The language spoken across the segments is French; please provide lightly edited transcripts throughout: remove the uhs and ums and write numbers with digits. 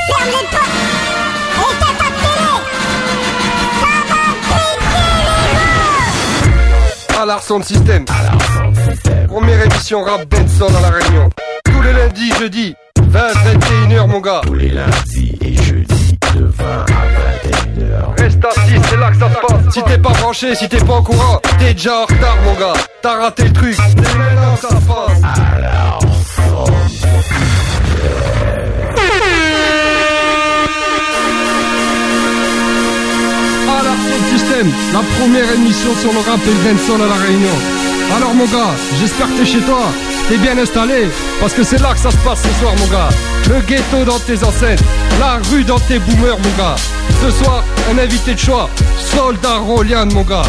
Ferme les portes. Éteins ta télé. Ça va péter les voix. À l'Arson System. Première émission rap dancehall dans la Réunion. Tous les lundis, jeudi, 20-21h mon gars. Tous les lundis et jeudis de 20 à 21h. Reste assis, c'est là que ça se passe. Si t'es pas branché, si t'es pas au courant, t'es déjà en retard mon gars. T'as raté le truc, c'est maintenant que ça se passe. Alors, À l'Arson System, la première émission sur le rap et le dancehall à la Réunion. Alors mon gars, j'espère que t'es chez toi, t'es bien installé, parce que c'est là que ça se passe ce soir mon gars. Le ghetto dans tes enceintes, la rue dans tes boomers mon gars. Ce soir, un invité de choix, Soldat Rolian mon gars.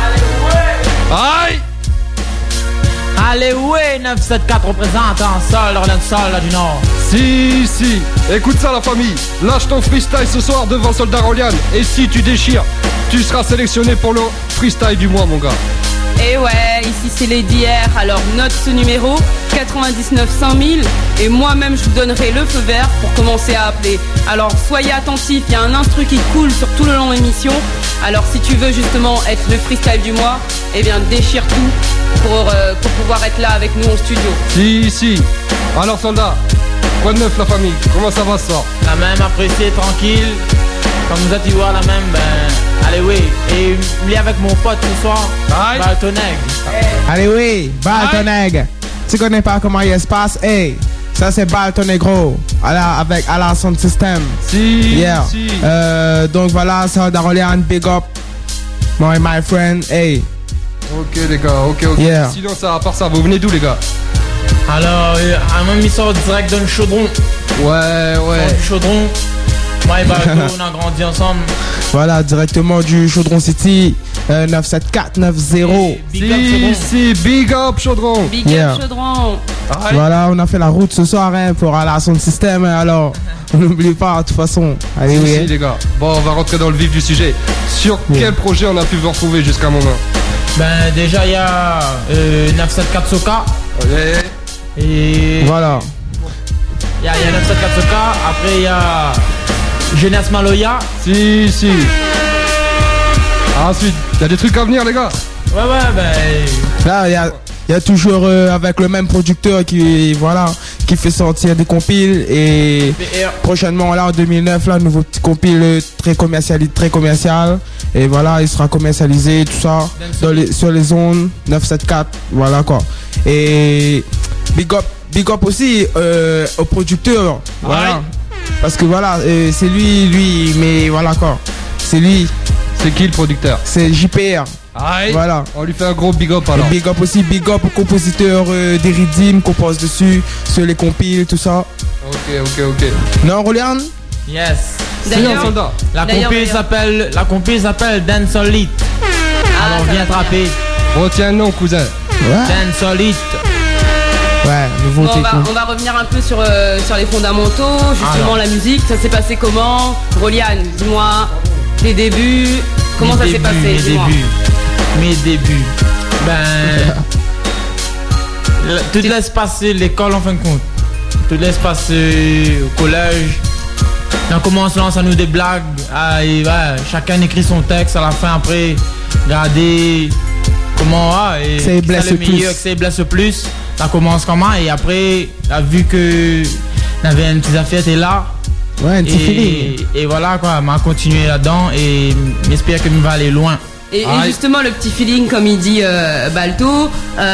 Aïe! Allez, ouais, 974 représente un sol, Orlando Sol, là du Nord. Si, écoute ça la famille, lâche ton freestyle ce soir devant Soldat Rolian. Et si tu déchires, tu seras sélectionné pour le freestyle du mois mon gars. Et ouais, ici c'est Lady R, alors note ce numéro, 99 5000, et moi-même je vous donnerai le feu vert pour commencer à appeler. Alors soyez attentifs, il y a un instru qui coule sur tout le long de l'émission, alors si tu veux justement être le freestyle du mois, eh bien déchire tout pour pouvoir être là avec nous en studio. Si, alors soldat, quoi de neuf la famille, comment ça va ce soir? La même appréciée, tranquille, comme vous êtes y voir la même, allez oui, et il est avec mon pote ce soir, Baltoneg. Allez oui, Baltoneg. Tu connais pas comment il se passe? Hey, ça c'est Baltoneg gros, avec Ala Sound System. Si. Donc voilà, Soldat Rolian, big up, my friend, hey. Ok les gars, ok. Yeah. Sinon ça, à part ça, vous venez d'où les gars? Alors, même il sort direct d'un chaudron. Ouais. Du chaudron. Moi et Balto, on a grandi ensemble. Voilà, directement du Chaudron City, 97490. Big up Chaudron. Big up Chaudron. Voilà, on a fait la route ce soir pour aller à son système, alors on n'oublie pas de toute façon. Allez, si, les gars. Bon, on va rentrer dans le vif du sujet. Sur quel projet on a pu vous retrouver jusqu'à maintenant? Ben déjà il y a 974 Soka. Et voilà. Il y a 974 Soka, après il y a Jeunesse Maloya. Si. Ensuite, il y a des trucs à venir les gars. Ouais, ben. Là, il y a toujours avec le même producteur qui fait sortir des compiles et prochainement là en 2009 là, nouveau petit compile très commercial et voilà, il sera commercialisé tout ça sur les zones 974, voilà quoi. Et big up aussi au producteur, voilà. Parce que voilà, c'est lui, mais voilà quoi. C'est lui. C'est qui le producteur? C'est JPR. Voilà. On lui fait un gros big up alors. Big up aussi, big up au compositeur des rythmes qu'on pose dessus, sur les compiles, tout ça. Ok. Non, Rolian? Yes. D'ailleurs, la compil s'appelle Dancehall Lit. Alors viens trapper. Retiens le nom cousin. Dancehall Lit. Ouais, nouveau on va revenir un peu sur les fondamentaux, justement la musique, ça s'est passé comment? Rolian, dis-moi, tes débuts, comment ça s'est passé? Mes débuts. Ben. Tu te laisses passer l'école en fin de compte. Tu te laisses passer au collège. On commence à lancer à nous des blagues. Chacun écrit son texte à la fin après. Regardez comment c'est blesse plus. C'est blesse plus. Ça commence comment et après, t'as vu que t'avais une petite affaire, t'es là. Ouais, un petit feeling. Et voilà quoi, m'a continué là-dedans et j'espère que je vais aller loin. Et justement le petit feeling comme il dit Balto,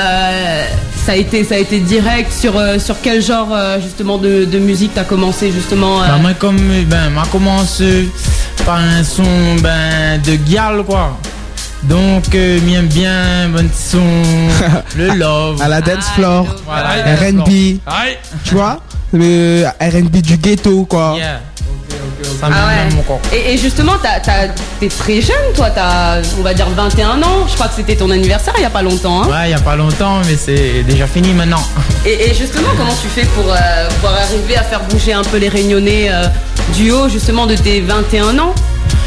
ça a été direct sur quel genre justement de musique t'as commencé justement moi m'a commencé par un son de gyal quoi. Donc j'aime bien bon son le love à la dance floor, voilà, R&B, tu vois, le R&B du ghetto quoi. Yeah. Ça et justement t'es très jeune toi, t'as on va dire 21 ans, je crois que c'était ton anniversaire il y a pas longtemps hein. Ouais, il y a pas longtemps mais c'est déjà fini maintenant. Et justement comment tu fais pour arriver à faire bouger un peu les Réunionnais du haut justement de tes 21 ans?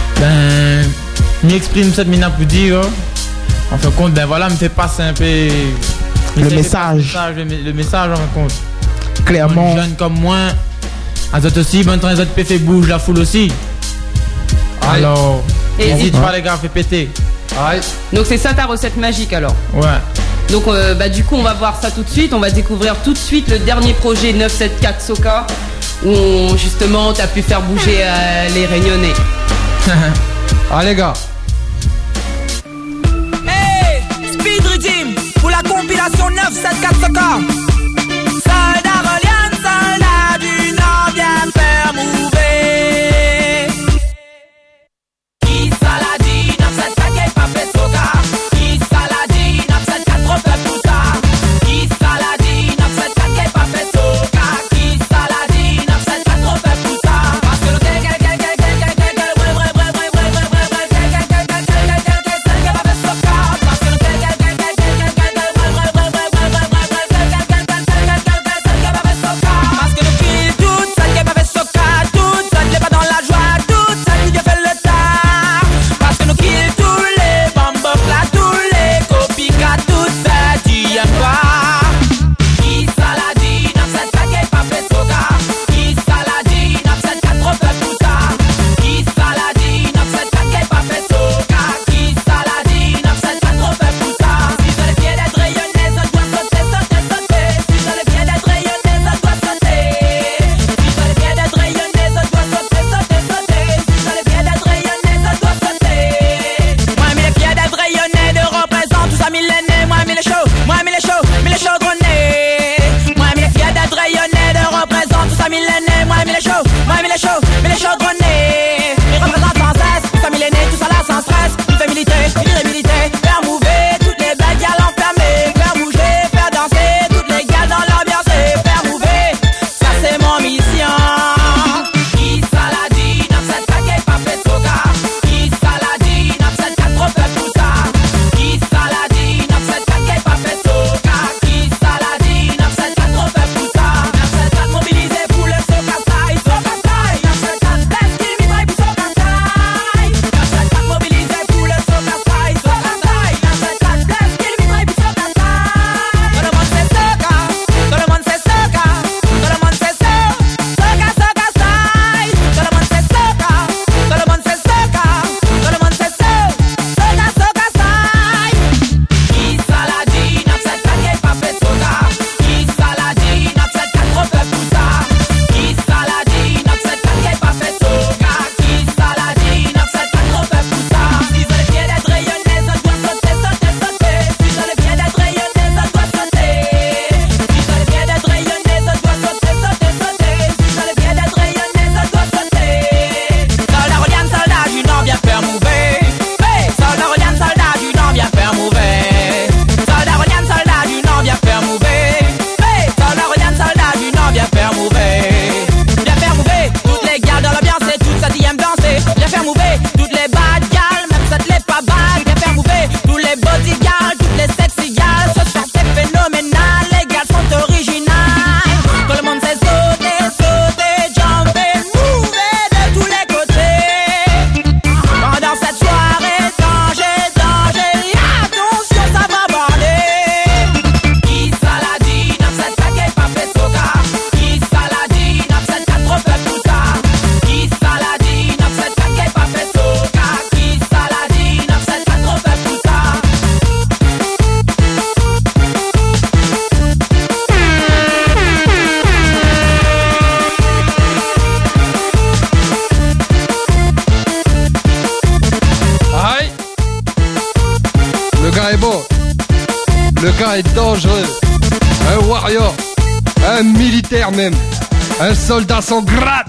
M'exprime cette mina pour dire en fin de compte me fait passer un peu le message en fin de compte clairement. Un jeune comme moi Azot aussi, maintenant les autres fait bouge la foule aussi. Alors, n'hésite pas les gars, fait péter. Aïe. Donc c'est ça ta recette magique alors. Ouais. Donc du coup on va voir ça tout de suite. On va découvrir tout de suite le dernier projet 974 Soca où justement t'as pu faire bouger les Réunionnais. Allez les gars. Hey, Speed Redeem pour la compilation 974 Soca. Soldat Reliant, soldat du Nord, viens faire mouver. Qui ça l'a dit, 974 qui pas fait Soca. Qui ça l'a dit, 974 trop fait pour ça. Qui ça l'a dit, 974 qui pas fait Soca. Qui ça l'a dit, 974 trop fait pour ça. Parce que le Le gars est dangereux. Un warrior. Un militaire même. Un soldat sans grade.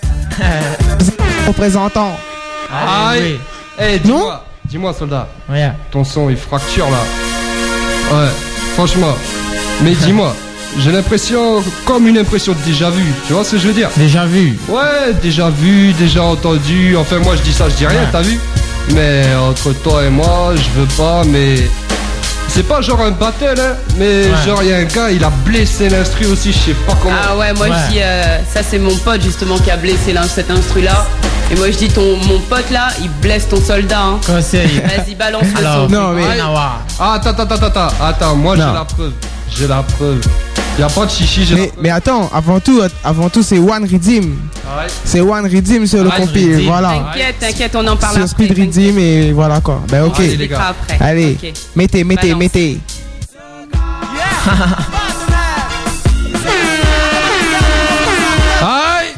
Représentant. Aïe. Eh, dis-moi soldat. Ouais. Ton son il fracture là. Ouais, franchement. Mais dis-moi, j'ai l'impression, comme une impression de déjà vu. Tu vois ce que je veux dire? Déjà vu. Ouais, déjà vu, déjà entendu. Enfin moi je dis ça, je dis rien, ouais. T'as vu? Mais entre toi et moi, je veux pas, mais... C'est pas genre un battle, hein, mais ouais. Genre il y a un gars, il a blessé l'instru aussi, je sais pas comment. Ah ouais, moi je dis, ça c'est mon pote justement qui a blessé cet instru là. Et moi je dis, mon pote là, il blesse ton soldat. Hein. Conseil. Vas-y, balance le son. Non mais... Attends, moi j'ai la preuve. Y a pas de chichi. Mais attends, avant tout, c'est One Redeem. Ouais. C'est One Redeem sur le One compil, Redeem. voilà. T'inquiète, on en parle Sur après. Speed Redeem et voilà quoi. Ben ok. Allez, les gars. Après. Allez, Ok. mettez. Balance. Aïe.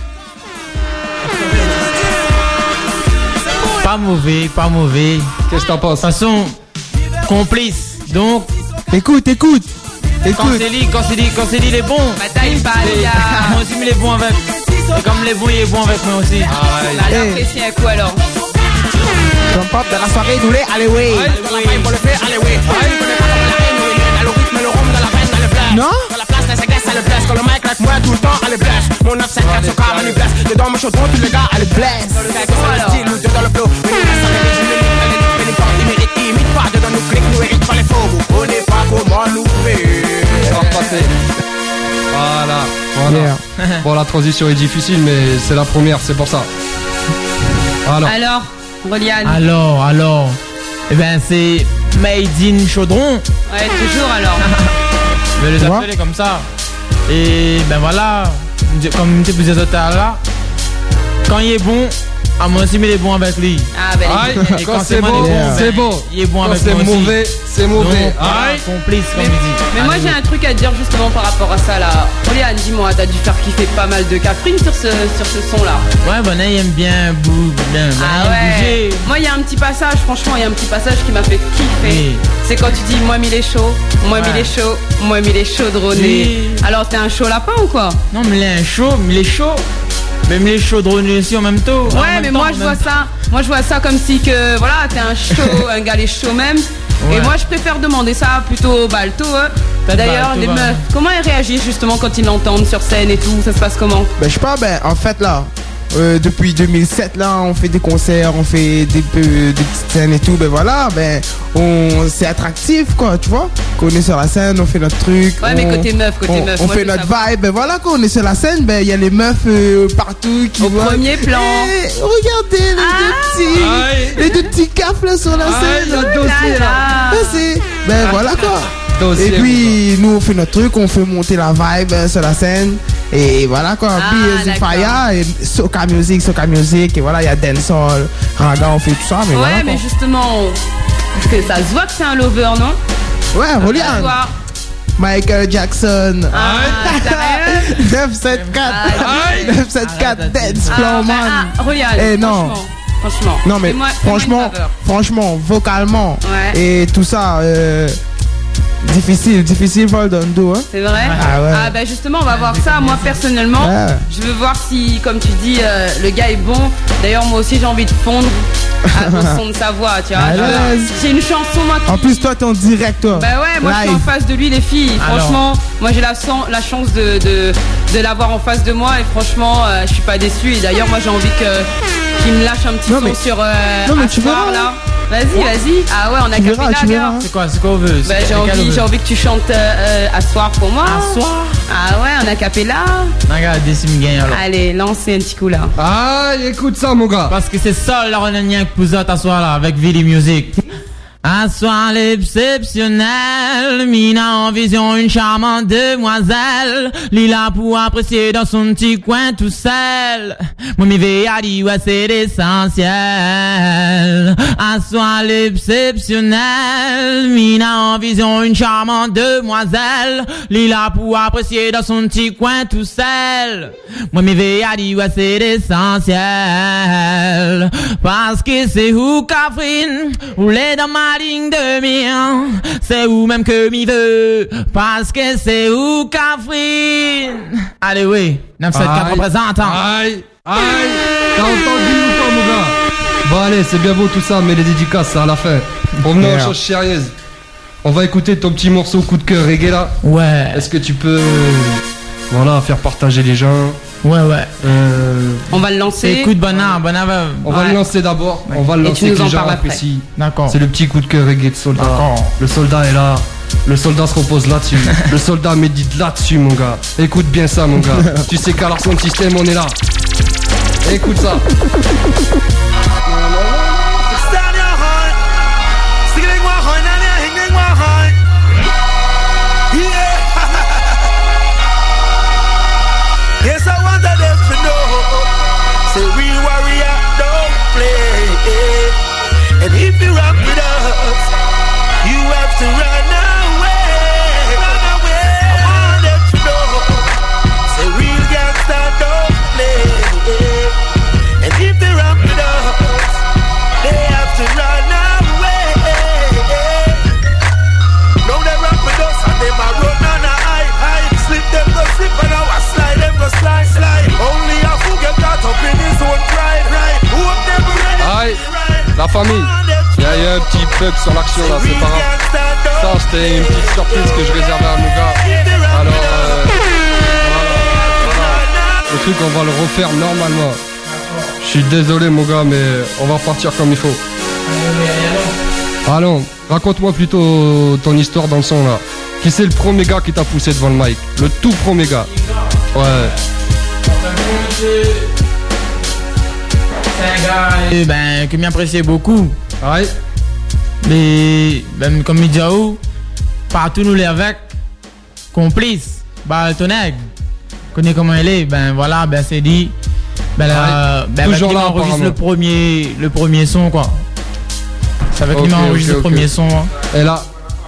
Pas mauvais. Qu'est-ce que t'en De penses? toute façon, complice. Donc, Écoute. quand c'est dit, il est bon. Bataille pas, les gars. Moi aussi, il est bon avec. Et comme il est bon, il est bon avec moi aussi. On a l'apprécié un coup alors. Jump up de la soirée, doulé, allez ouais. Non? Dans la place, laisse agresse, elle blesse. Quand le mec avec moi tout le temps, elle blesse. Mon 974, son corps, elle blesse. Dedans, mon chaudron, tous les gars, elle blesse. Dans le gars, dans le style, nous deux dans le flow. Il imite pas, dedans nous clique, nous hérite pas les faux. Vous connaissez pas comment nous faire. On va repasser. Voilà. Yeah. Bon, la transition est difficile, mais c'est la première, c'est pour ça. Alors, Reliane. Alors. Eh ben, c'est Made in Chaudron. Ouais, toujours alors. Je vais les appeler comme ça. Et ben voilà, comme tu disais tout à l'heure, quand il est bon, à moi aussi, il est bon avec lui. Ah, ben. Aïe, Et quand c'est bon, c'est bon. Il est bon Quand avec c'est moi aussi. mauvais, c'est mauvais. Donc, voilà, Aïe. complice, comme il dit. Mais moi j'ai un truc à te dire justement par rapport à ça là. Reliane, dis-moi, t'as dû faire kiffer pas mal de Catherine sur ce son là. Ouais, Bonnet, il aime bien bien. Ah ouais. Moi il y a un petit passage, franchement il y a un petit passage qui m'a fait kiffer. Oui. C'est quand tu dis moi il est chaud, moi Ouais. il est chaud, moi il est chaudronné. Oui. Alors t'es un chaud lapin ou quoi? Non, mais il est chaud, Même les chaudronnés aussi en même temps. Ouais, mais moi je vois ça comme si que voilà, t'es un chaud, un gars les chaud même. Et Ouais. moi je préfère demander ça plutôt au Balto. D'ailleurs, Balto, les bah. meufs, comment elles réagissent justement quand ils l'entendent sur scène et tout? Ça se passe comment? Ben je sais pas, en fait là, depuis 2007 là, on fait des concerts, on fait des petites scènes et tout, ben voilà, c'est attractif quoi, tu vois. Quand on est sur la scène, on fait notre truc. Ouais, mais côté meuf, on moi, fait je veux notre savoir. vibe, ben voilà, quand on est sur la scène, ben il y a les meufs partout qui Au voient. premier plan. Eh, regardez Aïe. les deux petits cafs là sur la scène. le dossier là. Voilà quoi. Dossier, Et puis nous on fait notre truc, on fait monter la vibe sur la scène et voilà quoi. Puis d'accord. Fire et Soca Music et voilà il y a Dancehall, Raga, on fait tout ça mais Ouais, voilà mais quoi. justement, parce que ça se voit que c'est un lover, non? Ouais, Ça se Reliane, voit. Michael Jackson. Ah, sérieux? 974 Aïe. 974 Dance Floor Man. Reliane, Eh, non. franchement. Non mais Fais-moi une faveur. franchement, vocalement Ouais. et tout ça, difficile vol dans le dos, hein. C'est vrai? Ah ouais. Ah bah justement on va voir ça. Moi personnellement Ouais. je veux voir si, comme tu dis, le gars est bon. D'ailleurs moi aussi j'ai envie de fondre au son de sa voix, tu vois. À l'aise. J'ai une chanson moi qui... En plus toi t'es en direct toi. Bah ouais, moi je suis en Live. face de lui les filles. Alors. Franchement, moi j'ai la chance de l'avoir en face de moi et franchement je suis pas déçu. Et d'ailleurs moi j'ai envie qu'il me lâche un petit Non, son mais- sur non, mais tu Asseoir, verras. là. Vas-y. Ah ouais, on a Tu capé verras, là, tu gars. verras. C'est quoi qu'on veut? Bah, j'ai envie que tu chantes Asseoir pour moi. Asseoir. Ah ouais, on a capé là. Regarde, décime gagne alors. Allez, lancez un petit coup là. Aïe, écoute ça, mon gars. Parce que c'est ça, la renania que vous êtes à soir là, avec Vili Music. Un soir exceptionnel, Mina en vision une charmante demoiselle, Lila pour apprécier dans son petit coin tout seul. Moi m'y vais à dire ouais c'est l'essentiel. Un soir exceptionnel, Mina en vision une charmante demoiselle, Lila pour apprécier dans son petit coin tout seul. Moi m'y vais à dire ouais c'est l'essentiel. Parce que c'est où Catherine, où les dans ma ligne de mire, c'est où même que m'y veut, parce que c'est où Catherine. Allez oui, 974 Aïe. représente. Aïe. T'as entendu ou pas, mon gars? Bon, allez, c'est bien beau tout ça, mais les dédicaces, c'est à la fin. Revenons aux Merde. choses sérieuses. On va écouter ton petit morceau coup de cœur reggae là. Ouais, Est-ce que tu peux, voilà, faire partager les gens? ouais. On va le lancer. Écoute, bonheur. On va Ouais. le lancer d'abord. On va le Et lancer tu nous que en les gens parles après. apprécient. D'accord. C'est le petit coup de cœur reggae de soldat. D'accord. Le soldat est là. Le soldat se repose là-dessus. Le soldat médite là-dessus, mon gars. Écoute bien ça, mon gars. Tu sais qu'à l'Arson System, on est là. Écoute ça. Stand your heart. Stick it in one heart, now hang in one heart. Yeah. Yes, I wanted them to know. Say real warrior don't play. And if you rock with us, you have to run away. Run away. I want them to know. Say real gangster don't play. And if they rock with us, they have to run away. Now they rock with us and they might run on a high. Slip them go slip and now I slide them go slide. Only a fool get caught up in his own pride. Right? Who up them ready? Aïe, la famille. Il y a eu un petit bug sur l'action là, c'est pas grave. Ça c'était une petite surprise que je réservais à mon gars. Alors voilà. Le truc on va le refaire normalement. Je suis désolé mon gars mais on va partir comme il faut. Allons, raconte-moi plutôt ton histoire dans le son là. Qui c'est le premier gars qui t'a poussé devant le mic? Le tout premier gars. Ouais. C'est un gars que m'appréciait beaucoup. Ouais. Mais ben, comme il dit, partout nous les avec, complices, bah ton aigle, connais comment elle est, ben voilà, ben c'est dit, toujours là, enregistre le premier son quoi. C'est avec lui enregistre le premier son. Hein. Et là.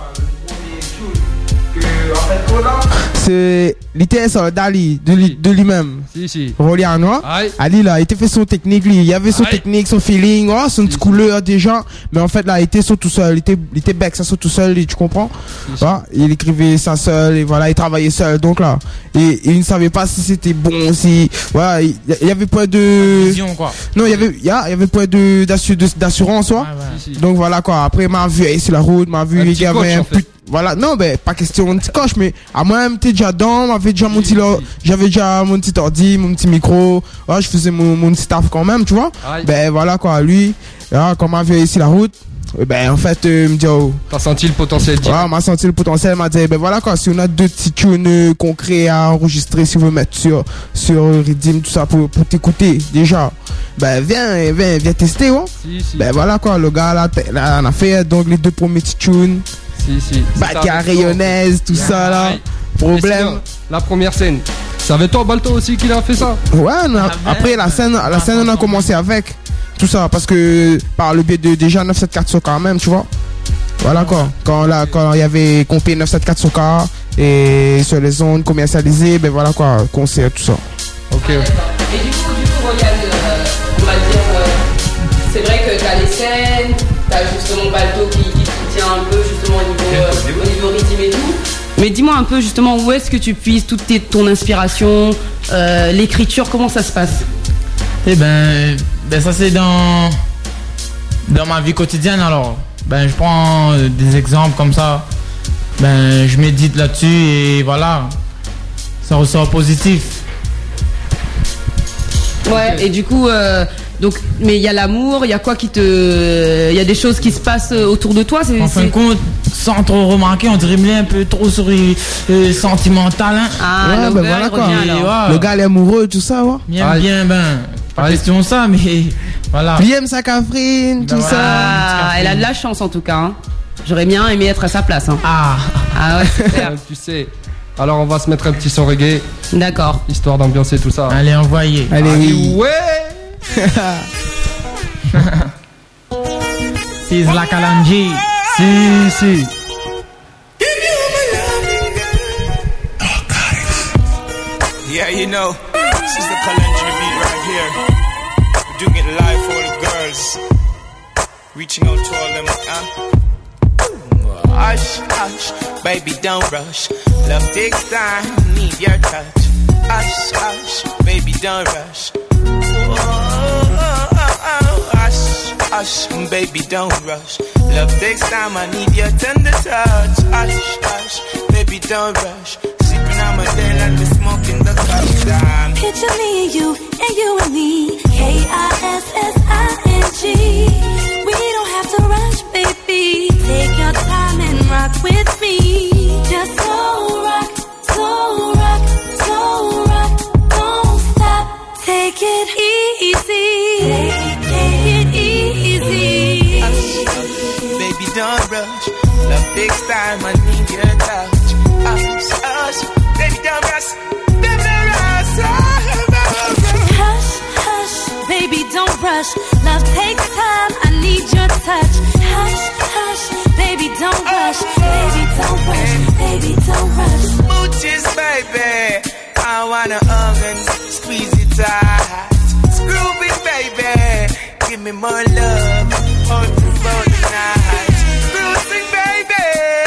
C'est l'ITS d'Ali, de lui-même. Si. Roliano. Ali là, il était fait son technique, lui. Il y avait son technique, son feeling, son petite couleur déjà. Mais en fait là, il était tout seul. Il était bec, ça tout seul, tu comprends? Voilà, il écrivait ça seul et voilà, il travaillait seul. Donc là, et il ne savait pas si c'était bon, si voilà, il y avait pas de vision quoi. Non, il y avait pas d'assurance, quoi. Donc voilà quoi. Après m'a vu sur la route, m'a vu il y avait un pute. Voilà, non, ben, pas question de petit coche, mais à moi, j'étais déjà dans, j'avais déjà mon petit ordi, mon petit micro, ouais, je faisais mon petit taf quand même, tu vois. Ben, voilà, quoi, lui, là, quand m'a vu ici la route, ben, en fait, me dit, t'as senti le potentiel, ouais, m'a senti le potentiel, m'a dit, ben, voilà, quoi, si on a deux petits tunes concrets à enregistrer, si vous voulez mettre sur Redeem, tout ça, pour t'écouter, déjà, ben, viens tester, ouais. Ben, voilà, quoi, le gars, là, on a fait, donc, les deux premiers petits tunes. Batia rayonnaise, tout ça là. Problème. Sinon, la première scène. C'est avec toi Balto aussi qu'il a fait ça? Ouais, après la scène on a commencé avec tout ça parce que par le biais de déjà 974 Soca quand même, tu vois. Voilà quoi. Quand il y avait compé 974 Soca et sur les zones commercialisées, ben voilà quoi, concert tout ça. Ok. Et du coup regarde, on va dire, c'est vrai que t'as les scènes, t'as justement Balto qui soutient un peu justement au niveau rythme et tout. Mais dis-moi un peu justement où est-ce que tu puises toute ton inspiration, l'écriture, comment ça se passe? Eh ben ça c'est dans ma vie quotidienne alors. Ben je prends des exemples comme ça. Ben je médite là-dessus et voilà. Ça ressort positif. Ouais, et du coup donc, mais il y a l'amour, il y a quoi il y a des choses qui se passent autour de toi. En fin de compte, sans trop remarquer, on dirait un peu trop sur sentimental. Hein. Ah, ouais, le ben gars, voilà quoi. Ouais. Le gars il est amoureux, tout ça, ouais. Bien, pas question ça, mais voilà. Il aime sa cafrine, tout ça. Ah, elle a de la chance en tout cas. Hein. J'aurais bien aimé être à sa place. Hein. Ah ouais, c'est clair. Tu sais. Alors on va se mettre un petit son reggae. D'accord. Histoire d'ambiancer tout ça. Allez, envoyez. Allez, oui. Ouais. C'est la Kalanji. Si. Yeah, you know, this is the Kalanji beat right here. We're doing it live for the girls. Reaching out to all them, Hush, baby, don't rush. Love takes time, need your touch. Hush, baby, don't rush. Hush, baby, don't rush. Love takes time, I need your tender touch. Hush, baby, don't rush. Sipping on my day like we're smoking the cup. Picture me and you and me. KISSING. We don't have to rush, baby. Take your time and rock with me. Just so rock. Don't stop. Take it easy. Take it easy. Baby, don't rush. Love takes time, I need your touch. Baby, don't rush. Baby, don't rush. wanna hug and squeeze it tight. Screw it, baby. Give me more love all throughout the night. Screw it, baby.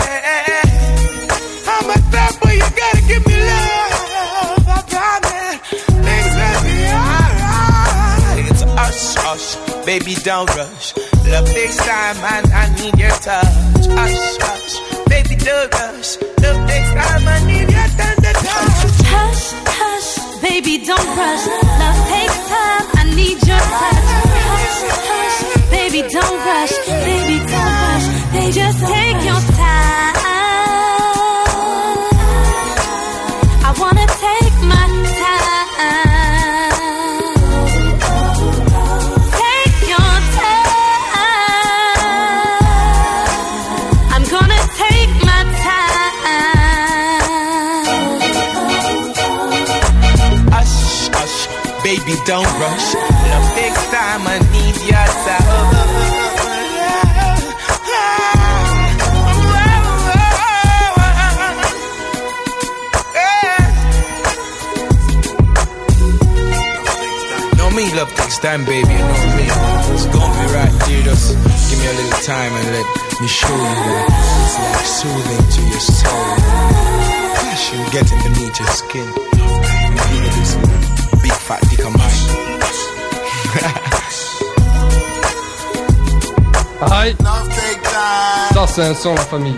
I'm a top, but you gotta give me love. I promise things will be alright. It's hush, hush, baby, don't rush. Love takes time and I need your touch. Hush, hush, baby, don't rush. Love takes time, I need your tender touch. Hush, hush, baby, don't rush. Love takes time, I need your touch. Hush, hush, baby, don't rush. Baby, don't rush. They just take your time. I wanna take my time. Take your time. I'm gonna take my time. Hush, hush, baby, don't rush. Love takes time, I need your touch. Me love takes time, baby, you know me. It's gonna be right here, just give me a little time and let me show you that it's like soothing to your soul. Gosh, you get underneath your skin. You give me this big fat dick of mine. Aïe. Ça c'est un son, la famille.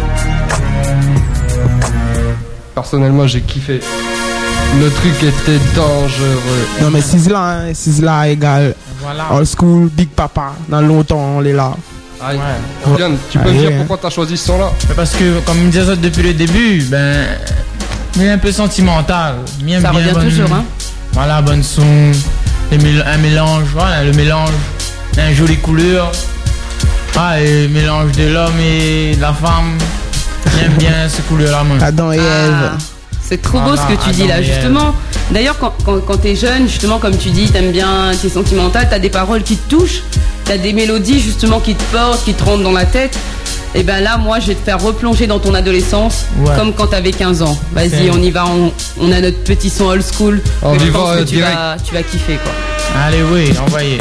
Personnellement j'ai kiffé. Le truc était dangereux. Non mais Sizzla égale Voilà. old school, Big Papa. Dans longtemps on est là. Aïe. Yann, tu peux me dire pourquoi t'as choisi ce son-là? Parce que, comme il me disait depuis le début, ben, il est un peu sentimental. Ça revient toujours, hein. Voilà, bonne son, un mélange, voilà, le mélange, une jolie couleur. Ah, et mélange de l'homme et de la femme. J'aime bien ce couleur-là, moi. Adam et Ève. C'est trop beau ce que tu dis là, justement. D'ailleurs, quand t'es jeune, justement, comme tu dis, t'aimes bien, t'es sentimental, t'as des paroles qui te touchent, t'as des mélodies, justement, qui te portent, qui te rentrent dans la tête. Et ben là, moi, je vais te faire replonger dans ton adolescence, comme quand t'avais 15 ans. Vas-y, on y va, on a notre petit son old school. On je y pense va, que tu vas kiffer, quoi. Allez, oui, envoyez.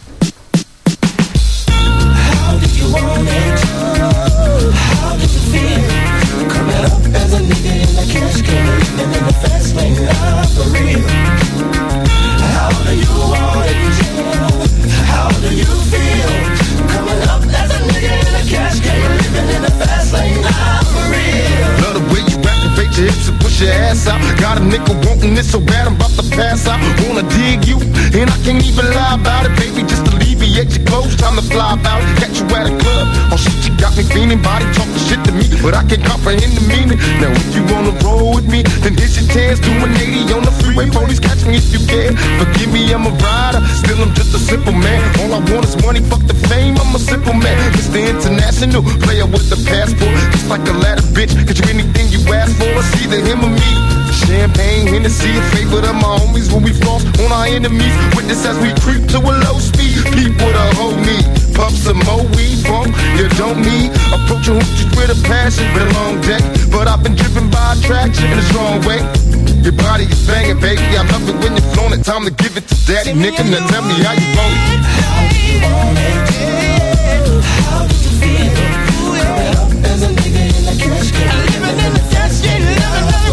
Your ass out. Got a nigga wanting this so bad I'm about to pass out. Wanna dig you, and I can't even lie about it, baby. Just alleviate your clothes, time to fly about it. Catch you at a club, oh shit, you got me feeling. Body talking shit to me, but I can't comprehend the meaning. Now if you wanna roll with me, then here's your chance. Do 180 on the freeway, police catch me if you can. Forgive me, I'm a rider, still I'm just a simple man. All I want is money, fuck the fame, I'm a simple man. Mr. International, player with the passport. Just like a ladder, bitch, get you anything you ask for. It's either him or me. Champagne, Hennessy, a favorite of my homies when we floss on our enemies. Witness as we creep to a low speed. People to hold me, puff some more weed, bump. You don't need approaching hoochies with a passion. Been a long day, but I've been driven by attraction in a strong way. Your body is banging, baby. I love it when you're flown it. Time to give it to daddy, nigga. Now tell me how you want it. How do you want it? How do you feel? Growing up as a nigga in the cash game. Living in the cash game, living in the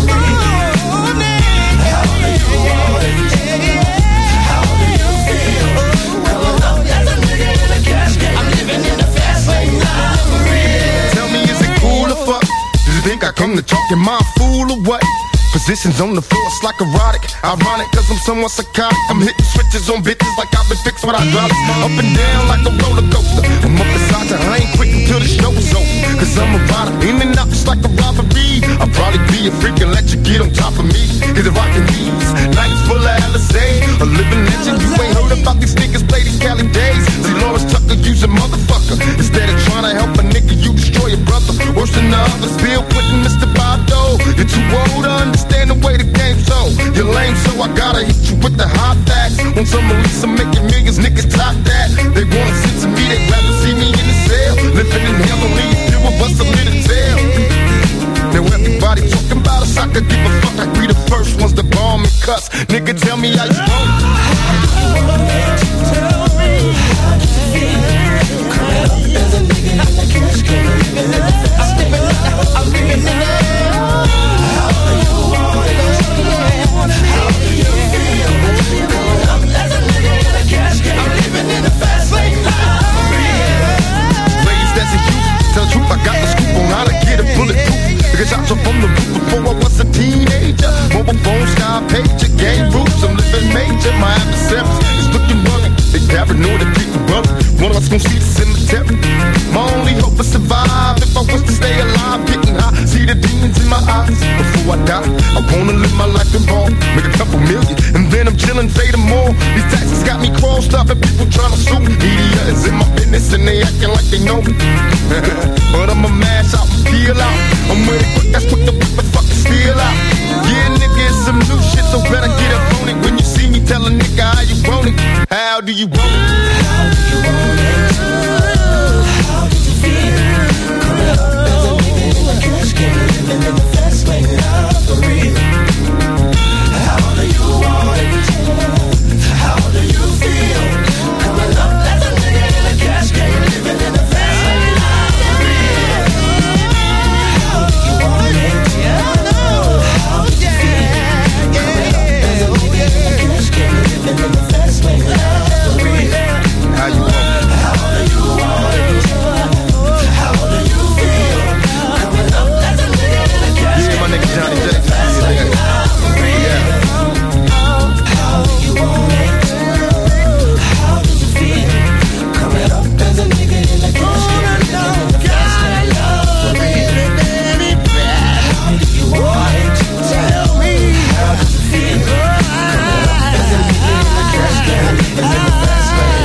think I come to talk in my fool or what? Positions on the floor, it's like erotic. Ironic, cause I'm somewhat psychotic. I'm hitting switches on bitches like I've been fixed with hydraulics. Up and down like a roller coaster. I'm up beside you, I ain't quick until the show's over. Cause I'm a rider, in and out just like a robbery. I'll probably be a freak and let you get on top of me. Hit the rockin' knees, nights full of LSA. A living legend, you ain't heard about these niggas play these Cali days. See Lawrence Tucker, use a motherfucker. Instead of trying to help a nigga, you destroy your brother. Worse than the others, Bill Clinton, Mr. Bado. You're too old to understand the way the game's so. You're lame, so I gotta hit you with the hot facts. On some release, I'm making millions, niggas top that. They wanna sit to me, they'd rather see me in the cell. Living in hell, only a few of us a little tell. Now everybody talking about us, I could give a fuck. Like we the first ones to bomb me. us. Nigga, tell me how you want. As a nigga in the cash game, living in the fast lane. I'm living in the how do you want it? How do you feel? Coming up as a nigga in the cash game, I'm living in the fast lane. Raised as a youth, tell the truth, I got the scoop on how to get a bulletproof. Nigga shots up from the roof before I was a teenager. Mobile phone, sky pager, game rules, I'm living major. My adversaries is looking running. They paranoid that people run. One of us gon' see the cemetery. My only hope is survive. If I was to stay alive, getting high, see the demons in my eyes. Before I die, I wanna live my life in ball, make a couple million, and then I'm chillin', fade them all. These taxes got me crossed up and people tryna sue me. Media is in my business and they acting like they know me. But I'ma mash out and peel out. I'm with it quick, that's quick to whip the fucking steel out. Yeah, nigga, it's some new shit, so better get up on it. When you see me, tell a nigga how you want it. How do you want it? How do you want it? How did you feel? Coming up as a nigga in the cash game, living in the fast lane. For real. How do you want it? How do you feel? Coming up as a nigga in the cash game, living in the fast lane. For real. How do you want it? How did you feel? Coming up as a nigga in the cash game, living in the fast lane. For real. How you want it? How do you want it? How do you feel? Coming up as a nigga in the cash. Yeah, my nigga Johnny J. Yeah. How do you want it? How do you feel? Coming up as a nigga in the cash. How do you want it? Tell me. How do you feel? Coming up as a nigga in the cash. Living in the fast lane.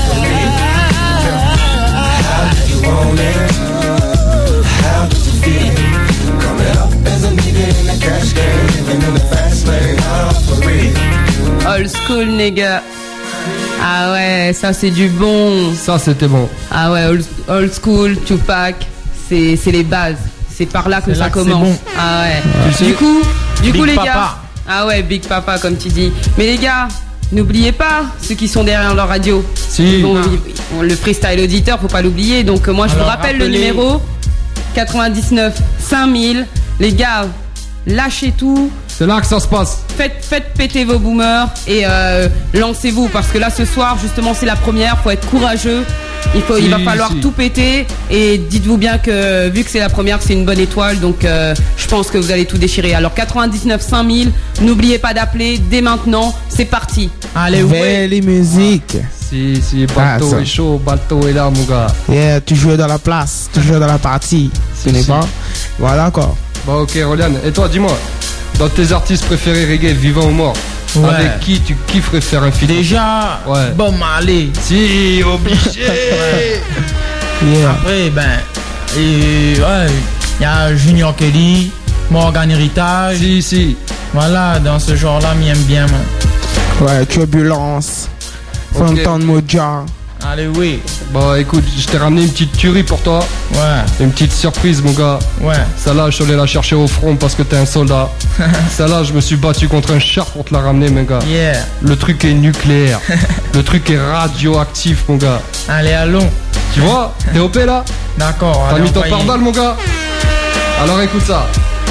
How do you want it? How do you feel? Coming up as a nigga in the cash game, living in the fast lane. For real. Old school, nigga. Ah ouais, ça c'est du bon. Ça c'était bon. Ah ouais, old school, Tupac, c'est les bases. C'est par là que C'est ça là que c'est commence. bon. Ah ouais. Tu Du sais, coup Big les Papa. gars. Ah ouais, Big Papa comme tu dis. Mais les gars, n'oubliez pas ceux qui sont derrière leur radio. Si. Bon, le freestyle auditeur, faut pas l'oublier. Donc moi je Alors, vous rappelle le rappelez. numéro 99 5000. Les gars, lâchez tout. C'est là que ça se passe. Faites péter vos boomers et lancez-vous parce que là ce soir justement c'est la première, faut être courageux. Il va falloir tout péter et dites-vous bien que vu que c'est la première c'est une bonne étoile donc je pense que vous allez tout déchirer. Alors 99 5000, n'oubliez pas d'appeler dès maintenant, c'est parti. Allez, ouais. Belle musique. Si, Balto ça. est chaud, Balto est là, mon gars. Yeah, tu joues dans la place, tu joues dans la partie. Tu n'es pas? Voilà quoi. Bon, ok, Rolian. Et toi, dis-moi, dans tes artistes préférés reggae, vivant ou mort, Ouais. avec qui tu kifferais faire un feat? Déjà, Ouais. Bob Marley. Si, obligé. Yeah. Après, ouais, il y a Junior Kelly, Morgan Heritage. Si. Voilà, dans ce genre-là, m'aime bien, man. Ouais, Turbulence. Ok. Fontan Moja. Allez, oui. Bon, écoute, je t'ai ramené une petite tuerie pour toi. Ouais, Une petite surprise, mon gars. ouais. Celle-là, je suis allé la chercher au front parce que t'es un soldat. Celle-là, je me suis battu contre un char pour te la ramener, mon gars. Yeah. Le truc est nucléaire. Le truc est radioactif, mon gars. Allez, allons. Tu vois? T'es OP là? D'accord. T'as allez, mis ton envoyez. pare-balles, mon gars? Alors écoute ça.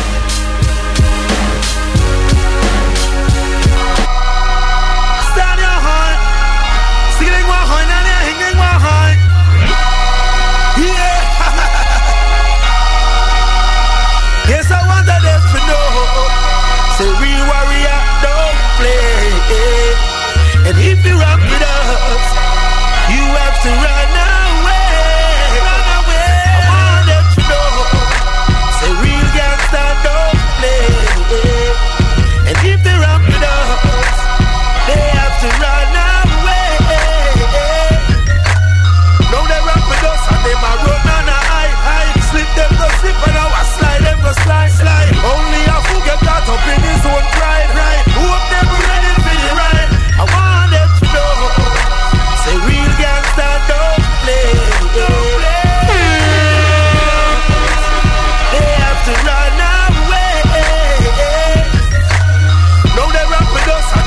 Stand your heart. Singing one heart, and you're hanging one heart. Yeah. Yes, I wanted them to know. Say real warrior don't play. And if you rock with us, you have to run away. Run away. I want them to know. Say real gangsta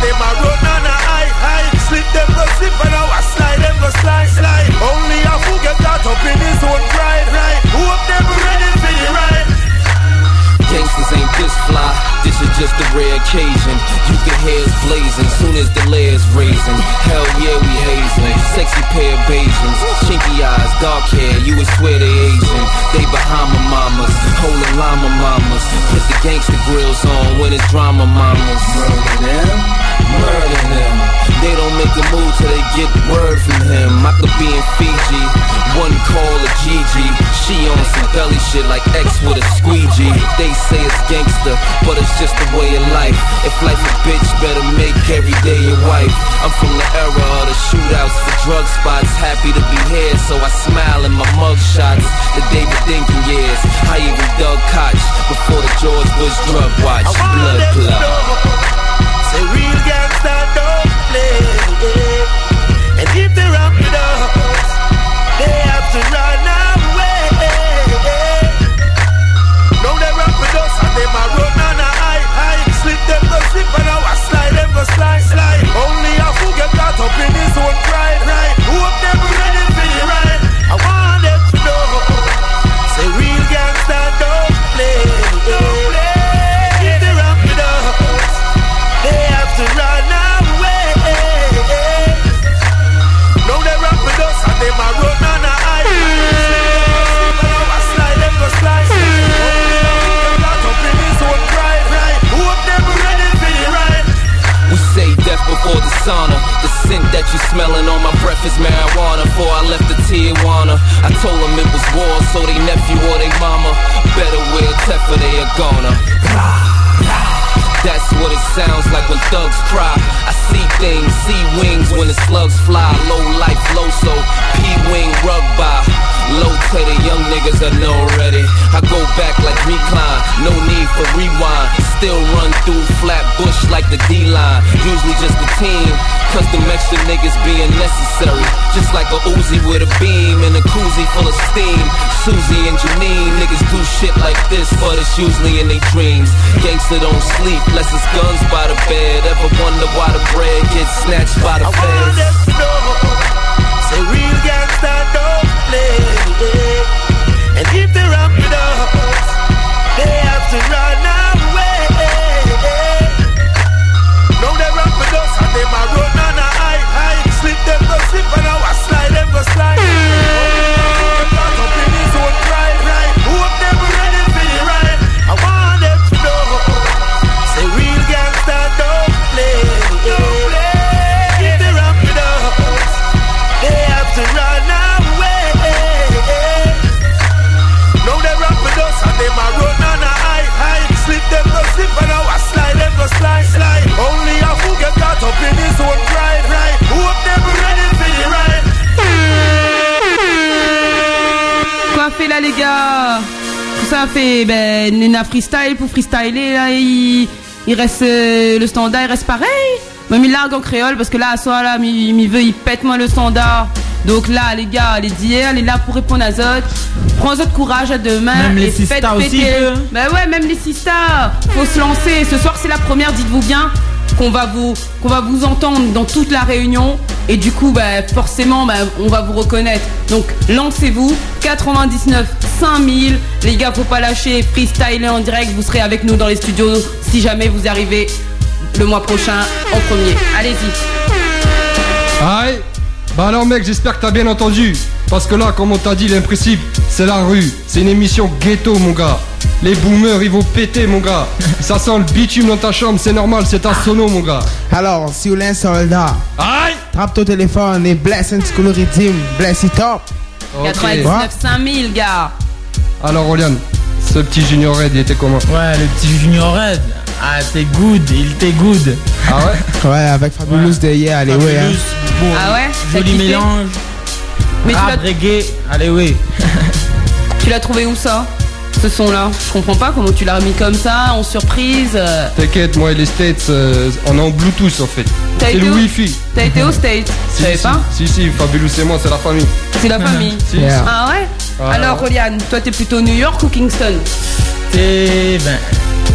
them a run on a high. Slip them go slip and now I slide them go slide. Only a fool get caught up in his own pride. Hope them ready for the ride. Gangsters ain't this fly, this is just a rare occasion. You can hear us blazing, soon as the layers raising. Hell yeah, we hazing, sexy pair of Bajans. Chinky eyes, dark hair, you would swear they Asian. They Bahama mamas, holding llama mamas. Put the gangster grills on when it's drama mamas. Murder them, murder them. They don't make a move till they get word from him. I could be in Fiji, one call a Gigi. She on some belly shit like X with a squeegee. They say it's gangster, but it's just the way of life. If life a bitch, better make every day your wife. I'm from the era of the shootouts, the drug spots. Happy to be here, so I smile in my mug shots. The David Dinkin years, I even dug Koch before the George Bush drug watch. Blood clot. Say real gangsta don't play. And if they rap with us, they have to run away. Now they rap with us and them a run on a high. Slip them go slip and now I slide them go slide. Only a fool get caught up in his own pride. Hope them ready for the ride. I want them to know. Say real gangsta don't play. If they rap with us, they have to run away. Now they rap with us and them a run on a high. I slide them go slide. We say death before dishonor. The scent that you smelling on my breath is marijuana. Before I left the Tijuana, I told them it was war, so they nephew or they mama better wear tech or they are gonna. That's what it sounds like when thugs cry. I see things, see wings when the slugs fly. Low life, low so P-wing rug by. Low teddy, young niggas are know already. I go back like recline, no need for rewind. Still run through flat bush like the D-line. Usually just a team, cause them extra niggas being necessary. Just like a Uzi with a beam and a koozie full of steam. Susie and Janine, niggas do shit like this, but it's usually in their dreams. Gangsta don't sleep, less it's guns by the bed. Ever wonder why the bread gets snatched by the feds? Say real gangsta don't play. And if they rap with us, they have to run away. Now they rap with us and them a run on a high. Slip them go slip and now I slide them go slide. Caught up in his own pride. Hope them ready for the ride. I want them to know. Say real gangsta don't play. If they rap with us, they have to run away. Now they rap with us and them a run on a high. Slip them go slip and now I slide them go slide. Only a fool get caught up in his own pride. Hope them ready for the ride. Quoi fait là les gars? Tout ça fait Nena freestyle pour freestyler là, il reste le standard, il reste pareil. Même il largue en créole parce que là à soi là il pète moi le standard. Donc là les gars, les d'hier, elle est là pour répondre à Zot. Prends Zot courage à demain. Même les faites sisters péter. aussi Bah ouais, même les sisters. Faut se lancer. Ce soir c'est la première, dites-vous bien qu'on va vous entendre dans toute la réunion et du coup forcément on va vous reconnaître. Donc lancez-vous. 99 5000 les gars, faut pas lâcher. Freestyler en direct, vous serez avec nous dans les studios si jamais vous arrivez le mois prochain en premier. Allez-y. Aïe. Bah alors mec, j'espère que t'as bien entendu. Parce que là, comme on t'a dit, l'imprincipe, c'est la rue. C'est une émission ghetto mon gars. Les boomers ils vont péter mon gars. Ça sent le bitume dans ta chambre, c'est normal, c'est un sono mon gars. Alors, si vous êtes un soldat, aïe, trappe ton téléphone et bless un school rythme, bless it up. 99 5000 gars. Alors Oliane, ce petit Junior Red il était comment? Ouais, le petit Junior Red. Ah, t'es good, il était good. Ah ouais? Ouais, avec Fabulous de hier, allez ouais. Hein. Bon, ah ouais? Joli mélange. Mais rap, reggae, allez ouais. Tu l'as trouvé où ça? Ce son là, je comprends pas comment tu l'as remis comme ça, en surprise. T'inquiète, moi et les States, on est en Bluetooth en fait. C'est le Wi-Fi. T'as été aux States? Tu savais pas? Si, Fabulous et moi, c'est la famille. C'est la famille. Si. Yeah. Ah ouais? Alors Oliane, toi t'es plutôt New York ou Kingston?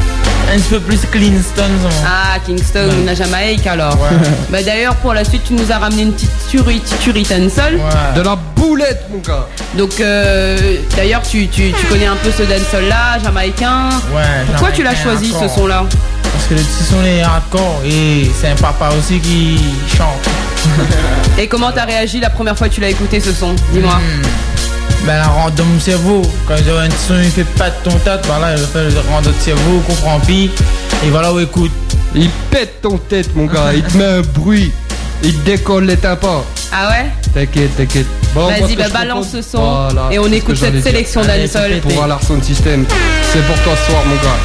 Un petit peu plus Kingston. Ah, Kingston, la Jamaïque alors. Ouais. Bah d'ailleurs pour la suite tu nous as ramené une petite tuerie dancehall. Ouais. De la boulette mon gars. Donc d'ailleurs tu connais un peu ce dancehall là, jamaïcain. Ouais. Pourquoi tu l'as choisi ce son là? Parce que le petit son est hardcore et c'est un papa aussi qui chante. Et comment t'as réagi la première fois que tu l'as écouté ce son? Dis-moi. Ben la rend dans mon cerveau. Quand il y a un petit son il fait pas de ton tête, voilà, il fait le rendre de cerveau, comprend pis. Et voilà où écoute. Il pète ton tête mon gars, il te met un bruit, il te décolle les tympans. Ah ouais? T'inquiète. Bon, vas-y, moi, balance ce son et on écoute cette sélection dancehall. Pour voir l'Arson System, c'est pour toi ce soir mon gars.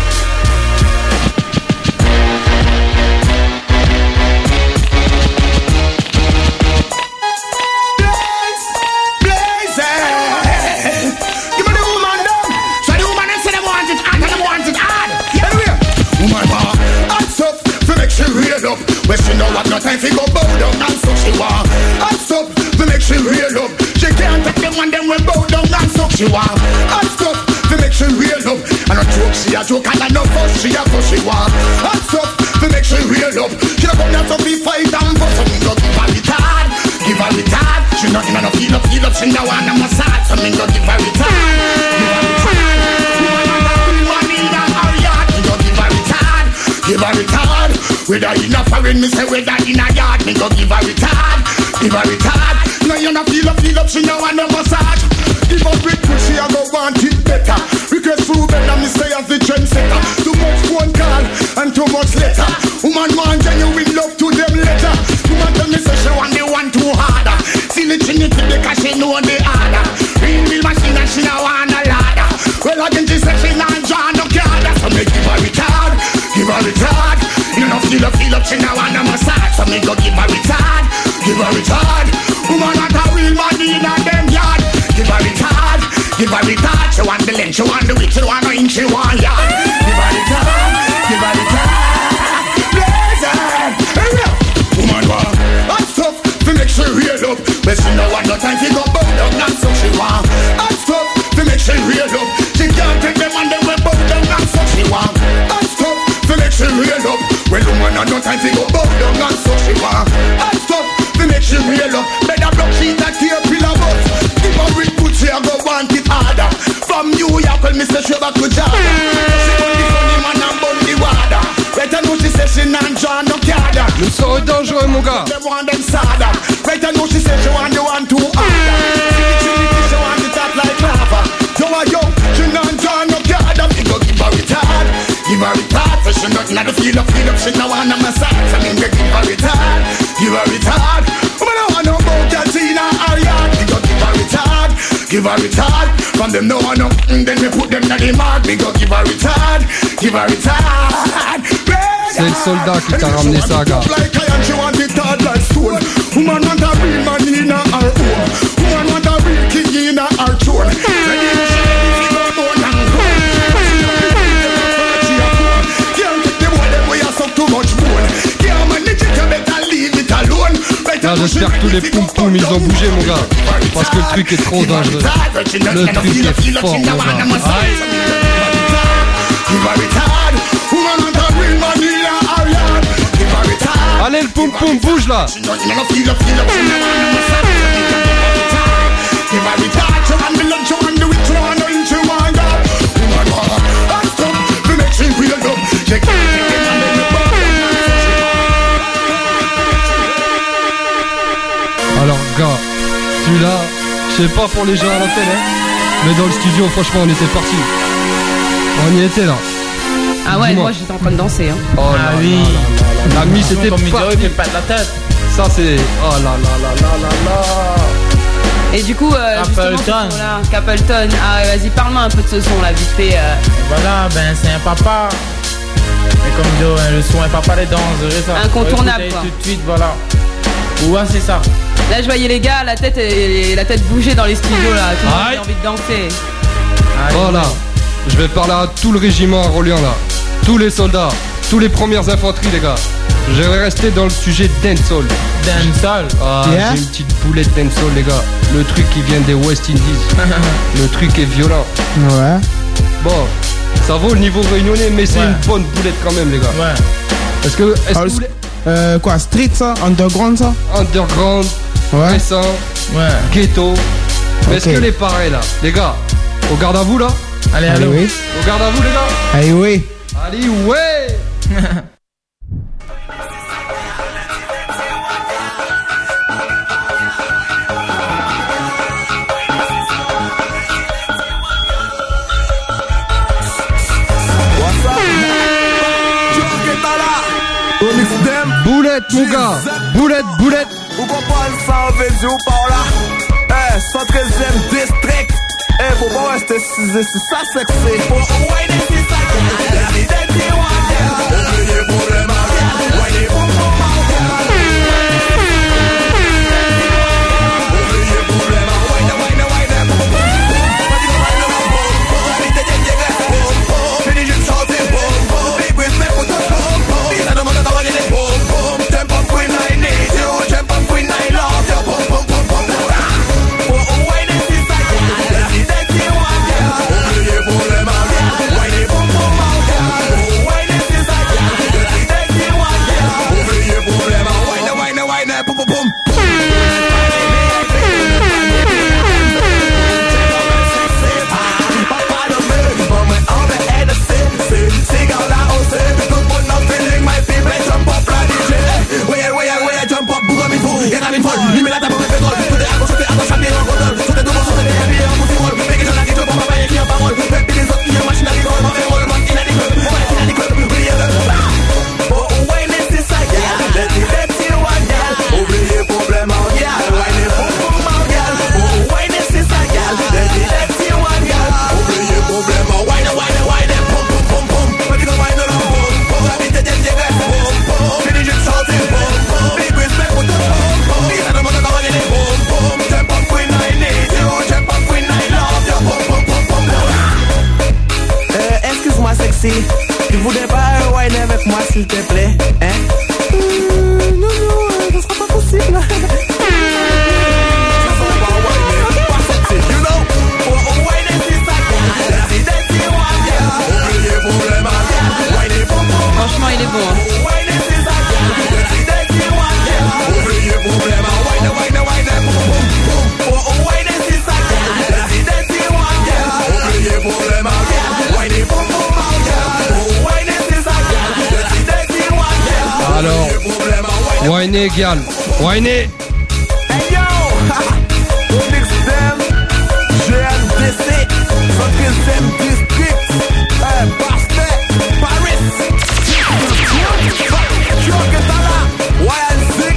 Where she know what no time fi go bow down and so she want. Hands up to make she real up. She can't take them when them will bow down and so she want. Hands up to make she real up. And a joke she a joke and a no fuss she a fuss she want. Hands up to make she real up. She a come down to be fight and bust. So me go give her retard, give her retard. She not in a no feel up, she no want a massage. So me go give her retard, give her retard. Woman in a yard, me go give her retard, give her retard. Whether in a foreign, me say whether in a yard, me go give her retard, give her retard. No you no feel up, she no want no massage. Give up with push, she a go want it better. Request for better, me say as the trendsetter. Too much phone call and too much letter. Woman want genuine love to them letter. Woman tell me say she want the one too harder. See the Trinity because she know the order. Real machine and she no want a ladder. Well again she say she not draw no card. So me give her retard, give her retard. You know feel up, she now want a massage. So me go give her retard, give her retard. Woman not a real man in a them yard. Give her retard, give her retard. She want the length, she want the width, she want no inch, she want yard. Give her retard, give her retard. Blazing, hey yeah. Woman want hot stuff to make she real up. But she no want no time to go bow down and so she want hot stuff to make she real up. She can't take them and they will bow down and so she want hot stuff to make she real up. Well, woman had no time to go bow down and so she want hot stuff to make she real up. Better block sheet and tear pillar bus. Give her with put she a go want it harder. From New York, well, me say she back to Java. She gun the funny man and bun the water. Better know she say she not draw no card. Le son est dangereux mon gars. Them want them sadder. Better know she say she want the one too harder. See the Trinity, she want it hot like lava. Yo, she not draw no card. Me go give her retard, give her retard. So she not the feel up, she no want a massage. So me go give her retard, give her retard. Woman I want no bout Katina or yard. Me go give her retard, give her retard. From them no one no, then me put them na the mark. Me go give her retard, give her retard. C'est le soldat qui t'a ramené ça, gars. She want it hard like stone. Woman want a real man in her own. Woman want a real king in her throne. Ready to shine if you go born and grown. Can't take the boy them way you suck too much bone. Can't manage it, you better leave it alone. Là j'espère que tous les poum-poum ils ont bougé mon gars. Parce que le truc est trop dangereux. Le truc est fort mon gars. Allez le poum-poum bouge là. Alors gars, celui-là, je sais pas pour les gens à l'antenne mais dans le studio franchement on était parti. On y était là. Ah ouais, moi j'étais en train de danser hein. Oh là oui. La mise était parti. partie. Il fait pas de la tête. Ça c'est... Oh là là là là là là. Et du coup, Capleton. Capleton. Ah ouais, vas-y, parle-moi un peu de ce son là, vite fait. Voilà, ben c'est un papa. Mais comme dit, le son est papa les danses, ça. Incontournable quoi. Tout de suite, voilà. Ouais, c'est ça. Là, je voyais les gars, la tête bouger dans les studios là. Tout le monde a envie de danser. Voilà. Je vais parler à tout le régiment à Rolian là. Tous les soldats, tous les premières infanteries les gars. Je vais rester dans le sujet dancehall. Dancehall. Ah, j'ai une petite boulette dancehall les gars. Le truc qui vient des West Indies. Le truc est violent. Ouais. Bon, Ça vaut le niveau réunionnais, mais c'est une bonne boulette quand même, les gars. Ouais. Est-ce que vous voulez... Quoi, street ça? Underground ça? Underground, récent, ghetto. Mais est-ce que les pareils là, les gars, au garde à vous là? Allez, allez, oui. Au garde à vous, les gars? Allez, oui. Allez, ouais. Boulette, mon gars. Boulette. Ou comprendre ça, on veut dire ou par là. 113e district. Faut pas rester c'est ça sexy. Pour wine et c'est ça. La vie d'être oubliez problème à wine et pour tu voudrais pas wine avec moi s'il te plaît, hein? Non, ça sera pas possible. Franchement, il est bon. Alors, wine égal, wine. Hey yo, on mix them, GMDC, 113e district, Bastard, Paris, Joketala, Wild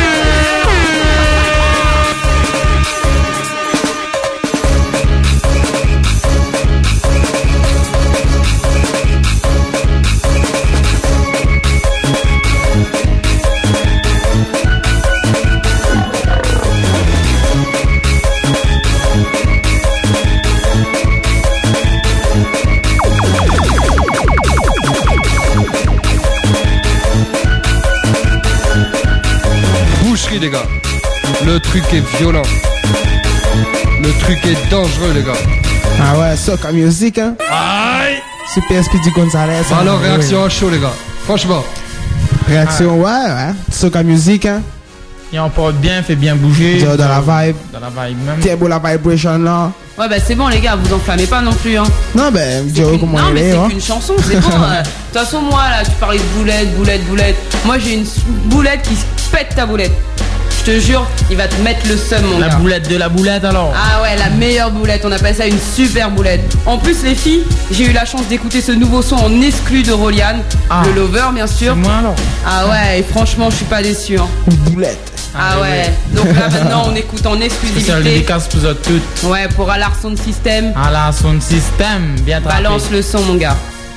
Les gars, le truc est violent, le truc est dangereux, les gars. Ah ouais, soca music, hein. Aïe. Super Speedy Gonzalez. Alors, réaction à chaud, les gars. Franchement. Réaction, ouais. Soca music, hein. Il emporte bien, fait bien bouger. Dans la vibe. Dans la vibe même. Tiens, bon, la vibration là. Ouais, bah c'est bon, les gars, vous enflammez pas non plus, hein. Non, ben, dis comment non, il mais est, c'est hein. qu'une chanson, c'est bon. De toute façon, moi, là, tu parlais de boulette. Moi, j'ai une boulette qui pète ta boulette. Je te jure, il va te mettre le seum, mon gars. La boulette de la boulette, alors. Ah ouais, la meilleure boulette. On appelle ça une super boulette. En plus, les filles, j'ai eu la chance d'écouter ce nouveau son en exclu de Roliane. Le Lover, bien sûr. C'est moi, alors. Ah ouais, et franchement, je suis pas déçu, hein. Boulette. Ah ouais. Donc là, maintenant, on écoute en exclusivité. C'est le dédicace pour toutes. Ouais, pour Alar Sound System. Alar Sound System, bien trappé. Balance le son, mon gars.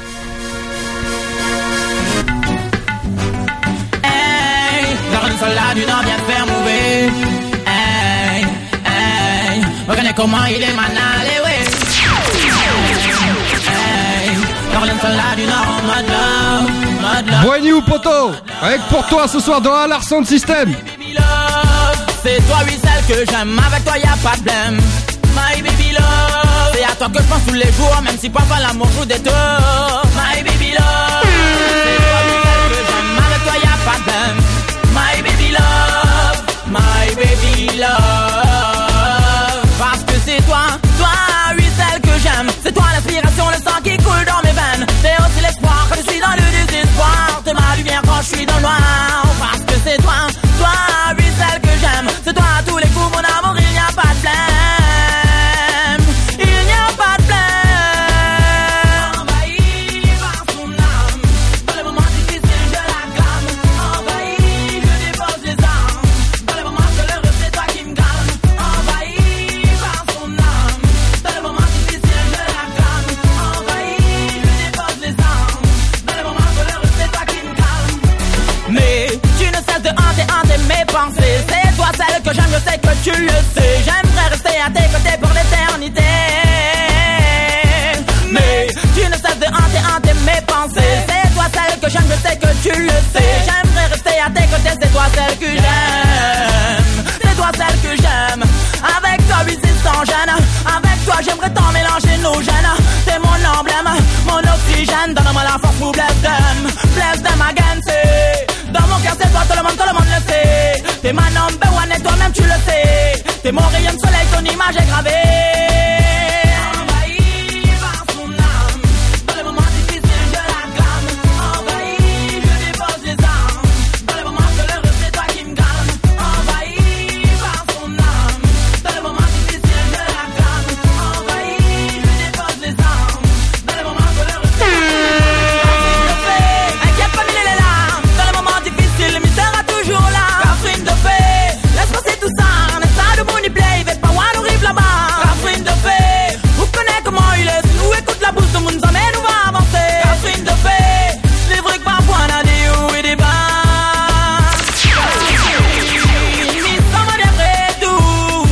Soldat du Nord vient te faire mouver. Hey, hey, reconnais comment il est manal, ouais. Hey, le soldat du Nord en mode love. Voyez où, poto? Avec pour toi ce soir dans Alar Sound System. C'est toi, oui, celle que j'aime. Avec toi, y'a pas de blême. My baby love. c'est à toi que je pense tous les jours, même si parfois l'amour joue des tours. My baby love, c'est toi celle que j'aime, avec toi y'a pas de même. My baby love, my baby love. Parce que c'est toi, oui celle que j'aime. C'est toi l'inspiration, le sang qui coule dans mes veines. T'es aussi l'espoir quand je suis dans le désespoir. T'es ma lumière quand je suis dans le noir. Parce que c'est toi, oui celle que j'aime. C'est toi à tous les coups, mon amour, il n'y a pas de blême. Il n'y a pas de blême. Envahi par son âme. Dans les moments difficiles, je l'acclame. Envahi, je dépose les armes. Dans les moments malheureux, c'est toi qui me calme. Envahi par son âme. Dans les moments difficiles, je l'acclame. Envahi, je dépose les armes. Dans les moments malheureux, c'est toi qui me calme. Mais tu ne cesses de hanter mes pensées. C'est toi celle que j'aime, je sais que tu le sais. J'aimerais rester à tes côtés pour l'éternité. Mais tu ne cesses de hanter mes pensées. C'est toi celle que j'aime, je sais que tu le sais. J'aimerais rester à tes côtés, c'est toi celle que j'aime. C'est toi celle que j'aime. Avec toi, oui, c'est sans gêne. Avec toi, j'aimerais tant mélanger nos gènes. T'es mon emblème, mon oxygène. Donne-moi la force pour bless them again, c'est. Dans mon cœur, c'est toi, tout le monde le sait. T'es ma number one et toi-même tu le sais. T'es mon rayon de soleil, ton image est gravée. Envahi par son âme. Dans les moments difficiles, je l'acclame. Envahi, je dépose les armes. Dans les moments malheureux, c'est toi qui me calme. Envahi par son âme. Dans les moments difficiles, je l'acclame. Envahi, je dépose les armes. Dans les moments malheureux, c'est toi qui me calme. Inquiète pas, mille les larmes. Dans les moments difficiles, le mystère a toujours là. Catherine de fée, laisse passer tout ça. N'est pas de money play, il va pas voir nous rive là-bas. Catherine de fée, vous connaissez comment il est. Si nous écoute la bouche de monde, jamais nous va avancer. Catherine de fée, c'est vrai que parfois on a des hauts et des bas. Mais ça m'a bien près tout.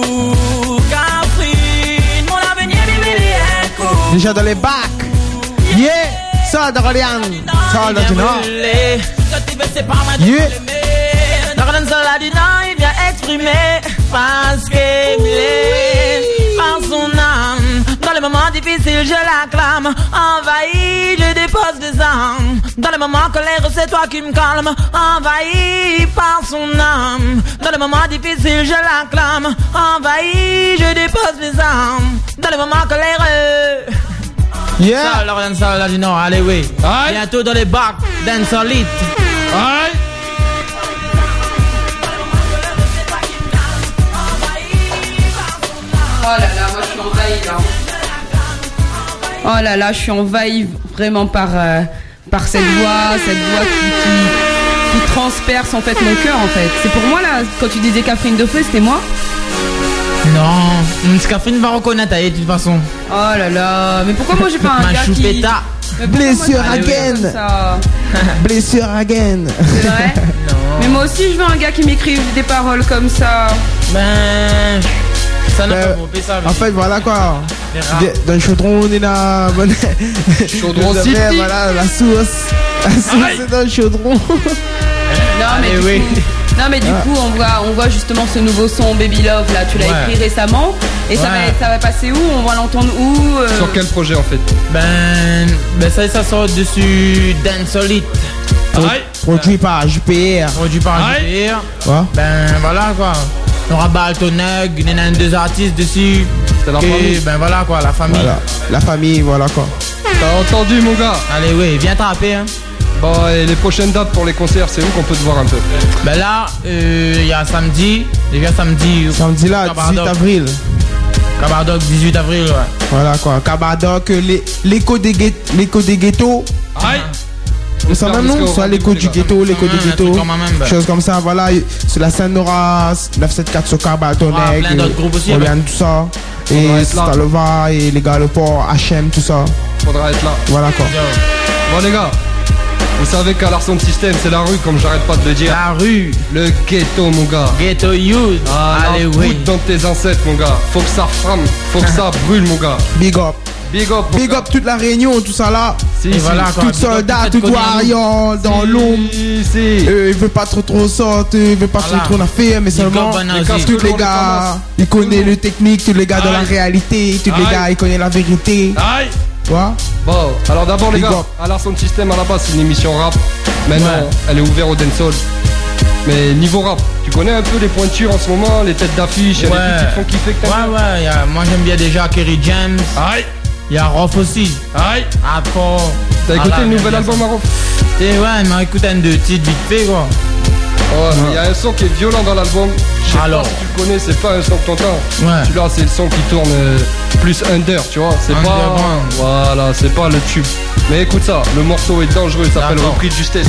Catherine, mon avenir, il est un coup. Déjà dans les bacs. Yeah, ça de Rolian. Ça de Gina. Yeah. Dans la du Nord, il vient exprimer parce qu'il est par son âme. Dans les moments difficiles, je l'acclame. Envahi, je dépose des armes. Dans les moments colère, c'est toi qui me calme. Envahi par son âme. Dans les moments difficiles, je l'acclame. Envahi, je dépose des armes. Dans les moments colère. Yeah. Ça, Lauriane, ça, là du Nord, allez, oui. Bientôt dans les bacs, dance solide. Aïe. Oh là là, moi je suis envahie là. Oh là là, je suis envahie vraiment par cette voix qui transperce en fait mon cœur en fait. C'est pour moi là, quand tu disais Catherine de Feu, c'était moi? Non, Catherine va reconnaître de toute façon. Oh là là, mais pourquoi moi j'ai pas un gars qui... Blessure again. Blessure again. C'est vrai? Non. Mais moi aussi je veux un gars qui m'écrive des paroles comme ça. Ben... Ça n'a pas pompé ça. En fait, voilà quoi. Dans le chaudron, on est là. Chaudron City. Voilà, la source. La source est dans le chaudron. Non mais du coup on voit justement ce nouveau son Baby Love là, tu l'as écrit récemment et ça va passer où? On va l'entendre où? Sur quel projet en fait? Ben ça sort dessus Dance Solid. Produit par JPR. Ouais. Ben voilà quoi. On aura Baltoneg, il y en a deux artistes dessus. C'est la famille. Ben voilà quoi, la famille. Voilà. La famille, voilà quoi. T'as entendu mon gars? Allez oui, viens taper hein. Bon, et les prochaines dates pour les concerts, c'est où qu'on peut te voir un peu? Ben là, il y a samedi. Les gars, samedi là, 18 avril. Cabardoc, 18 avril, ouais. Voilà quoi, Cabardoc, l'écho des ghettos. Aïe! C'est ça même nom, soit l'écho du ghetto, l'écho des ghettos, choses comme ça, voilà. Sur la scène Nora, 974 Soka, Baltoneg, plein d'autres groupes aussi. tout ça. Et Stalova, et les gars, le port, HM, tout ça. Faudra être là. Voilà quoi. Bon les gars, vous savez qu'à l'Arson System, c'est la rue, comme j'arrête pas de le dire. La rue. Le ghetto, mon gars. Ghetto youth. Allez, oui. Dans tes ancêtres, mon gars. Faut que ça frame, faut que ça brûle, mon gars. Big up. Big up toute la Réunion, tout ça là. Et voilà, tout soldat, tout guariant dans l'ombre. Il veut pas trop sortir, il veut pas trop en faire, mais seulement tous les gars, ils connaissent le technique, tous les gars dans la réalité, tous les gars, ils connaissent la vérité. Quoi? Bon, alors d'abord les gars, alors Sound System à la base c'est une émission rap. Maintenant elle est ouverte au dancehall. Mais niveau rap, tu connais un peu les pointures en ce moment, les têtes d'affiche, il y a des petits qui font kiffer que t'aimes bien. Moi j'aime bien déjà Kerry James. Il y a Rof aussi. Hardcore. T'as écouté le nouvel album à Rof? Ouais, il m'a écouté un de titres vite fait quoi. Ouais, mais il y a un son qui est violent dans l'album. Je sais pas si tu le connais, c'est pas un son que t'entends. Celui-là c'est le son qui tourne plus under, tu vois. C'est pas. Voilà, c'est pas le tube. Mais écoute ça, le morceau est dangereux, il s'appelle Repris de justesse.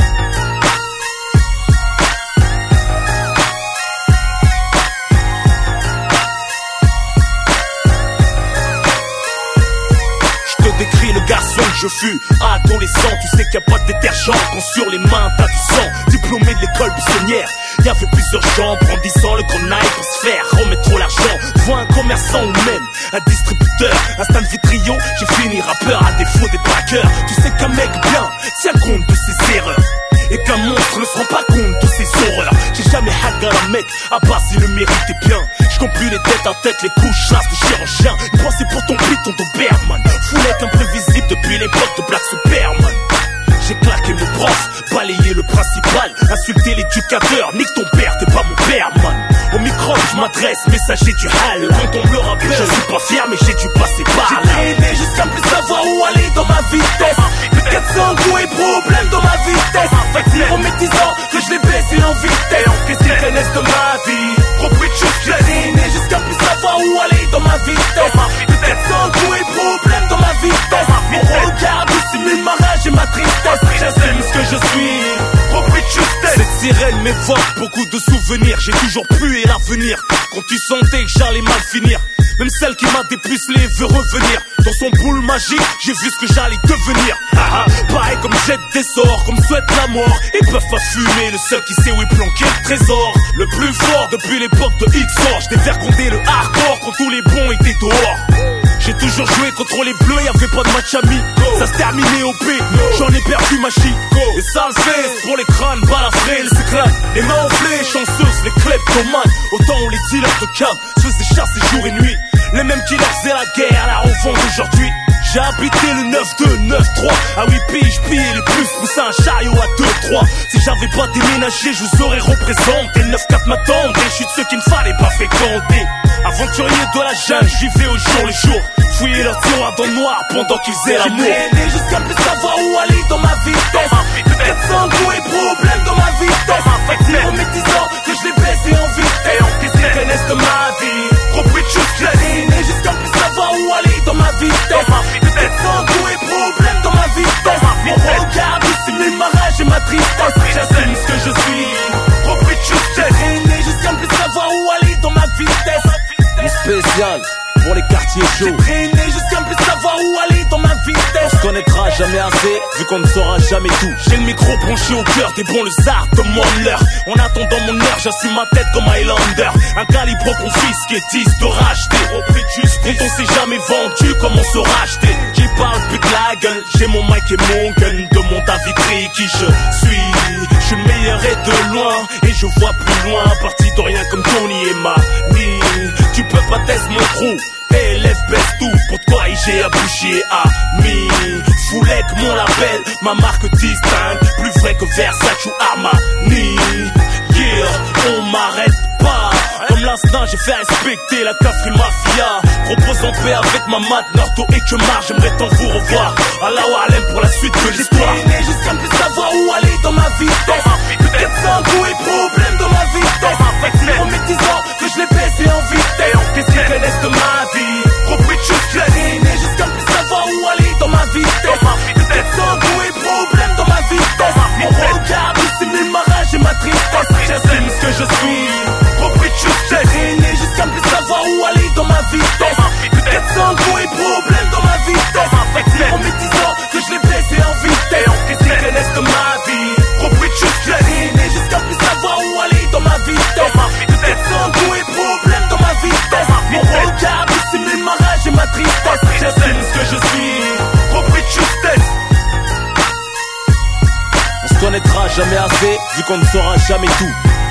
Décris le garçon que je fus, adolescent, tu sais qu'il n'y a pas de détergent quand sur les mains t'as du sang, diplômé de l'école buissonnière. Il y avait plusieurs gens brandissant le grenaille pour se faire remettre trop l'argent. Vois un commerçant ou même un distributeur, un stand Vitrio, j'ai fini rappeur à défaut des braqueurs. Tu sais qu'un mec bien tient compte de ses erreurs et qu'un monstre ne se rend pas compte de ses horreurs. J'ai jamais hack un mec, à part s'il le méritait bien. Je compte plus les têtes à tête, les couches chasse de chirurgien. Une pensée pour ton piton, ton Doberman. Foulette imprévisible depuis l'époque de Black Superman. J'ai claqué mon prof, balayé le principal, insulté l'éducateur, nique ton père, t'es pas mon père, man. Au micro, je m'adresse, messager du hal. Quand on me le rappelle, je suis pas fier, mais j'ai dû passer par là. J'ai traîné jusqu'à plus savoir où aller dans ma vitesse. Peut-être sans goût et problème dans ma vitesse. Fait dire aux métisants que je l'ai baissé en vitesse. Qu'est-ce qu'ils connaissent de ma vie? Repris de juste, j'ai traîné jusqu'à plus savoir où aller dans ma vitesse. Peut-être sans goût et problème dans ma vitesse. Mon regard dissimule ma rage et ma tristesse. J'assume ce que je suis, repris de justesse. Cette sirène m'évoque beaucoup de souvenirs. J'ai toujours pu et l'avenir. Quand tu sentais que j'allais mal finir, même celle qui m'a dépucelé veut revenir. Dans son boule magique, j'ai vu ce que j'allais devenir. Pareil comme jette des sorts, comme souhaite la mort. Ils peuvent pas fumer, le seul qui sait où est planqué le trésor. Le plus fort depuis l'époque de XOR. J't'ai fait compter le hardcore quand tous les bons étaient dehors. J'ai toujours joué contre les bleus, y'avait pas de match ami. Ça se terminait au P, j'en ai perdu ma chico. Et ça le fait, pour les crânes, balafrés, les éclats. Les mains enflées, chanceuses, les kleptomanes. Autant où les dealers de cam se faisaient chasser jour et nuit. Les mêmes qui leur faisaient la guerre, la revente aujourd'hui. J'ai habité le 9-2, 9-3. À 8 piges, pillé les plus, poussé un chariot à 2-3. Si j'avais pas déménagé, je vous aurais représenté. 9-4 m'attendait, je suis de ceux qu'il ne fallait pas fréquenter. Aventurier de la jungle, j'y vais au jour le jour. Fouiller leur tiroir dans le noir pendant qu'ils faisaient l'amour. J'ai traîné jusqu'à plus savoir où aller dans ma vitesse. Peut-être sans goût et problème dans ma vitesse. Fait dire aux métisants que je l'ai baissé en vitesse. Qu'est-ce qu'ils connaissent de ma vie? Repris de juste, j'ai traîné jusqu'à plus savoir où aller dans ma vitesse. Peut-être sans goût et problème dans ma vitesse. Mon regard dissimule ma rage et ma tristesse. J'assume ce que je suis, repris de juste, j'ai traîné jusqu'à plus savoir où aller dans ma vitesse. Mon spécial pour les quartiers chauds. J'ai traîné jusqu'à ne plus savoir où aller dans ma vitesse. On se connaîtra jamais assez, vu qu'on ne saura jamais tout. J'ai le micro branché au cœur des bons lezards de mon leur. En attendant mon heure, j'assume ma tête comme Highlander. Un calibre confisqué, 10 de racheter. Repris de juste, quand on s'est jamais vendu, comment se racheter? J'y parle plus de la gueule, j'ai mon mic et mon gun. Demande à Vitry qui je suis. Je suis le meilleur et de loin, et je vois plus loin. Parti de rien comme Tony et Mani. Tu peux pas tester mon crew. Élève baisse tout, pour de quoi j'ai à boucher ami. Foulec mon label, ma marque distincte. Plus vrai que Versace ou Armani. Yeah, on m'arrête pas. Comme l'instinct j'ai fait respecter la Cafri Mafia. Propose en paix avec ma mat, Nardo et que marre. J'aimerais tant vous revoir. Allah Alem pour la suite de l'histoire. J'ai traîné jusqu'à ne plus savoir où aller dans ma vitesse. Peut-être sans goût et problème dans ma vitesse. Fait dire aux métisants que je l'ai baissé en vitesse. Qu'est-ce qu'ils connaissent de ma vie? Repris de juste, j'ai traîné jusqu'à ne plus savoir où aller dans ma vitesse. Peut-être sans goût et problème dans ma vitesse. Mon regard dissimule ma rage et ma tristesse. J'assume ce que je suis, repris de juste, j'ai traîné jusqu'à ne plus savoir où aller dans ma vitesse. Peut-être sans goût et problème dans ma vitesse. Fait dire aux métisants que je l'ai baissé en vitesse. Qu'est-ce qu'ils connaissent de ma vie? Repris de juste, j'ai traîné jusqu'à plus savoir où aller dans ma vitesse. Peut-être sans goût et problème dans ma vitesse. Mon regard dissimule ma rage et ma tristesse. J'assume ce que je suis, n'en être jamais assez, vu qu'on ne saura jamais tout.